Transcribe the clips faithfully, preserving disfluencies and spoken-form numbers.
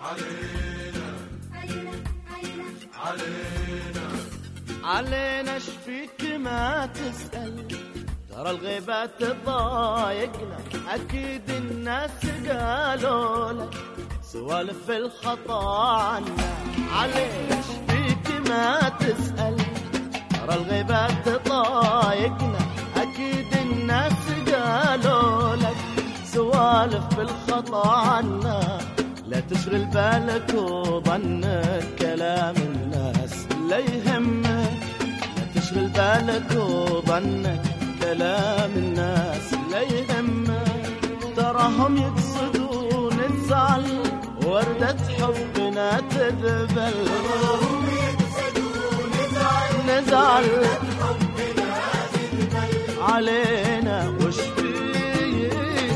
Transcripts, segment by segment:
علينا علينا علينا علينا اشفيك ما تسأل، ترى الغيبة تضايقنا، أكيد الناس قالوا لك سوالف الخطا عنا. علينا اشفيك ما تسأل، ترى الغيبة تضايقنا، أكيد الناس قالوا لك سوالف بالخطا عنا. لا تشغل بالك وظنك كلام الناس لا يهمك، لا تشغل بالك وظنك كلام الناس لا يهمك. تراهم يقصدون الزعل وردة حبنا تذبل، تراهم يقصدون الزعل نزعل وردة حبنا تذبل. علينا وش فيك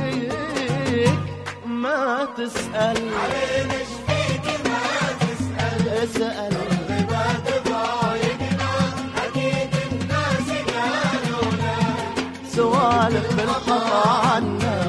ما تسأل، علينا اشفيك ما تسأل، اسأل الغيبة تضايقنا، أكيد الناس قالوا لك سوالف بالخطا عنا.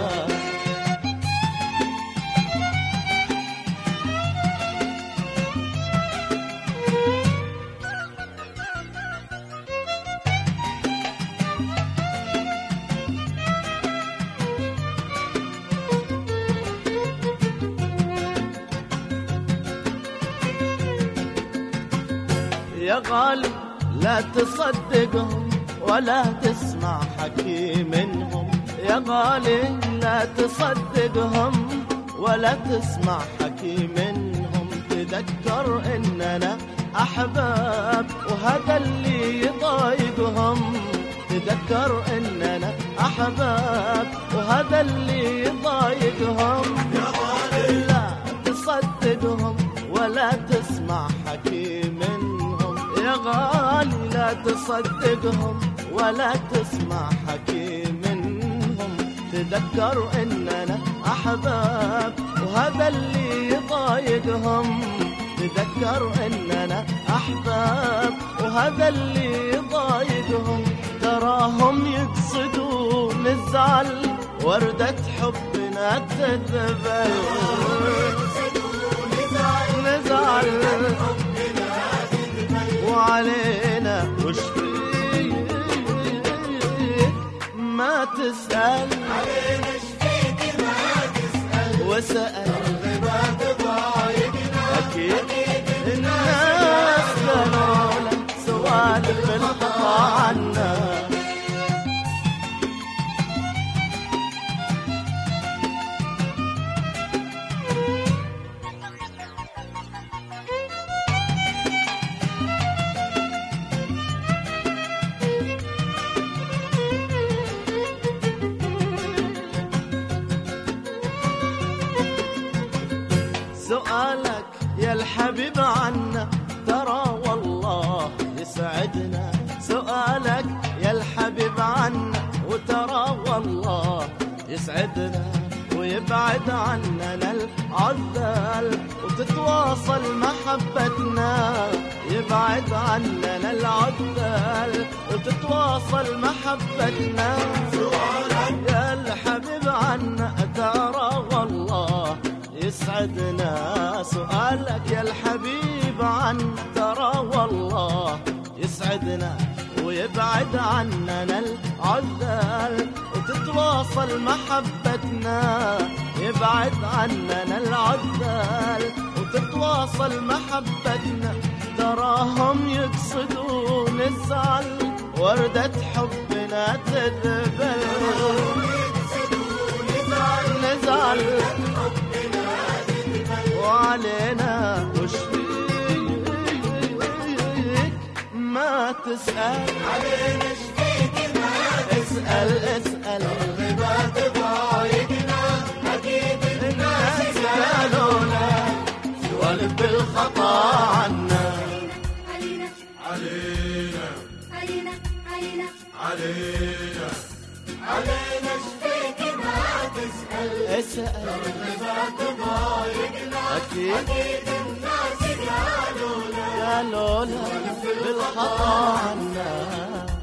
يا غالي لا تصدقهم ولا تسمع حكي منهم، يا غالي لا تصدقهم ولا تسمع حكي منهم. تذكر إننا أحباب وهذا اللي يضايقهم، تذكر إننا أحباب وهذا اللي يضايقهم. يا غالي لا تصدقهم ولا تسمع حكي منهم، يا غالي لا تصدقهم ولا تسمع حكي منهم. تذكر إننا أحباب وهذا اللي يضايقهم، تذكر إننا أحباب وهذا اللي يضايقهم. تراهم يقصدون الزعل وردة حبنا تذبل، نزعل وعلينا وش فيك ما تسأل. علينا اشفيك ما تسأل، وسأل الغيبة تضايقنا، أكيد الناس قالوا لك سوالف الخطا عنا. سؤالك يا الحبيب عنا ترى والله يسعدنا، سؤالك يا الحبيب عنا وترى والله يسعدنا. ويبعد عننا العذال وتتواصل محبتنا، يبعد عننا العذال وتتواصل محبتنا. سؤالك يا الحبيب عنا ترى والله يسعدنا، سؤالك يا الحبيب عنا ترى والله يسعدنا. ويبعد عننا العذال وتتواصل محبتنا، يبعد عننا العذال وتتواصل محبتنا. تراهم يقصدون الزعل وردة حبنا تذبل، نزعل وعلينا وش فيك ما تسأل. علينا اشفيك ما اسأل اسأل الغيبة تضايقنا، أكيد الناس قالوا لك سوالف بالخطا عنا. علينا علينا علينا علينا علينا علينا اشفيك ما تسأل، اسأل الغيبة تضايقنا، أكيد أكيد الناس قالوا لك قالوا لك بالخطا عنا.